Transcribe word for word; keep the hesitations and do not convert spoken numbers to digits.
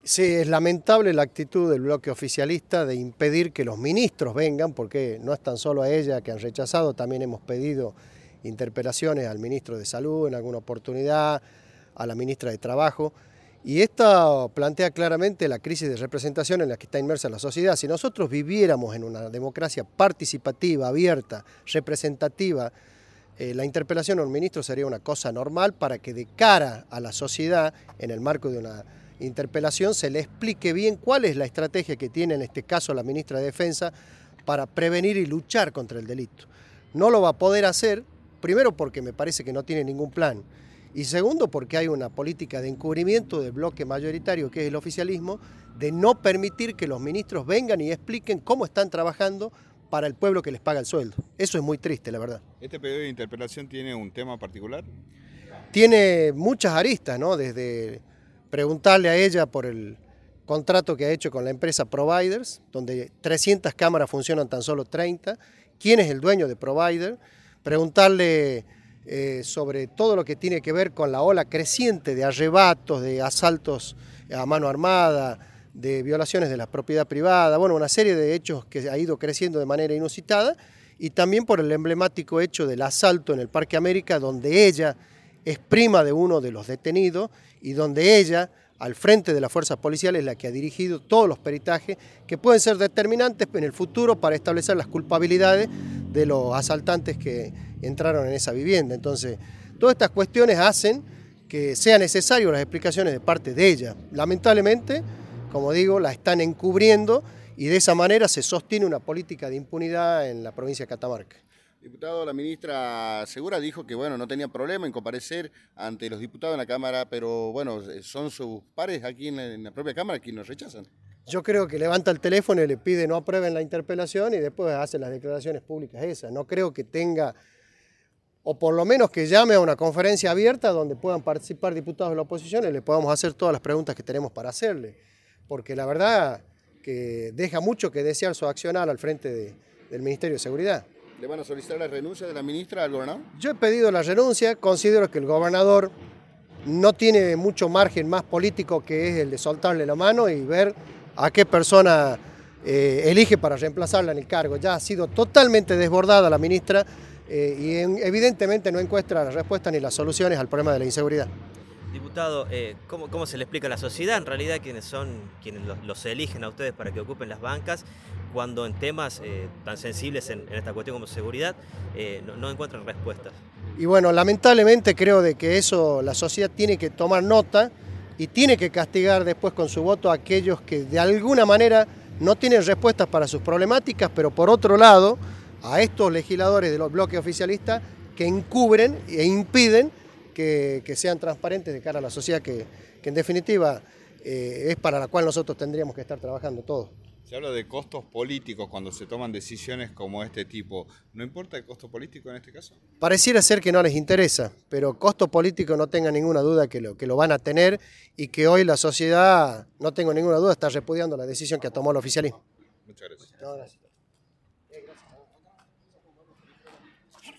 Sí, es lamentable la actitud del bloque oficialista de impedir que los ministros vengan, porque no es tan solo a ella que han rechazado, también hemos pedido interpelaciones al ministro de Salud en alguna oportunidad, a la ministra de Trabajo, y esto plantea claramente la crisis de representación en la que está inmersa la sociedad. Si nosotros viviéramos en una democracia participativa, abierta, representativa, eh, la interpelación a un ministro sería una cosa normal para que de cara a la sociedad, en el marco de una interpelación, se le explique bien cuál es la estrategia que tiene en este caso la ministra de Defensa para prevenir y luchar contra el delito. No lo va a poder hacer, primero porque me parece que no tiene ningún plan, y segundo porque hay una política de encubrimiento del bloque mayoritario, que es el oficialismo, de no permitir que los ministros vengan y expliquen cómo están trabajando para el pueblo que les paga el sueldo. Eso es muy triste, la verdad. ¿Este pedido de interpelación tiene un tema particular? Tiene muchas aristas, ¿no? Desde preguntarle a ella por el contrato que ha hecho con la empresa Providers, donde trescientas cámaras funcionan tan solo treinta, quién es el dueño de Provider, preguntarle eh, sobre todo lo que tiene que ver con la ola creciente de arrebatos, de asaltos a mano armada, de violaciones de la propiedad privada, bueno, una serie de hechos que ha ido creciendo de manera inusitada, y también por el emblemático hecho del asalto en el Parque América, donde ella es prima de uno de los detenidos y donde ella, al frente de las fuerzas policiales, es la que ha dirigido todos los peritajes que pueden ser determinantes en el futuro para establecer las culpabilidades de los asaltantes que entraron en esa vivienda. Entonces, todas estas cuestiones hacen que sea necesario las explicaciones de parte de ella. Lamentablemente, como digo, la están encubriendo y de esa manera se sostiene una política de impunidad en la provincia de Catamarca. Diputado, la ministra Segura dijo que bueno, no tenía problema en comparecer ante los diputados en la Cámara, pero bueno, son sus pares aquí en la, en la propia Cámara quienes nos rechazan. Yo creo que levanta el teléfono y le pide no aprueben la interpelación y después hace las declaraciones públicas esas. No creo que tenga, o por lo menos que llame a una conferencia abierta donde puedan participar diputados de la oposición y le podamos hacer todas las preguntas que tenemos para hacerle. Porque la verdad que deja mucho que desear su accionar al frente de, del Ministerio de Seguridad. ¿Le van a solicitar la renuncia de la ministra al gobernador? Yo he pedido la renuncia, considero que el gobernador no tiene mucho margen más político que es el de soltarle la mano y ver a qué persona eh, elige para reemplazarla en el cargo. Ya ha sido totalmente desbordada la ministra eh, y en, evidentemente no encuentra la respuesta ni las soluciones al problema de la inseguridad. Diputado, eh, ¿cómo, ¿cómo se le explica a la sociedad en realidad quienes son quienes los, los eligen a ustedes para que ocupen las bancas cuando en temas eh, tan sensibles en, en esta cuestión como seguridad eh, no, no encuentran respuestas? Y bueno, lamentablemente creo de que eso la sociedad tiene que tomar nota y tiene que castigar después con su voto a aquellos que de alguna manera no tienen respuestas para sus problemáticas, pero por otro lado a estos legisladores de los bloques oficialistas que encubren e impiden Que, que sean transparentes de cara a la sociedad, que, que en definitiva eh, es para la cual nosotros tendríamos que estar trabajando todos. Se habla de costos políticos cuando se toman decisiones como este tipo. ¿No importa el costo político en este caso? Pareciera ser que no les interesa, pero costo político no tenga ninguna duda que lo, que lo van a tener y que hoy la sociedad, no tengo ninguna duda, está repudiando la decisión que tomó el oficialismo. Muchas gracias. No, gracias.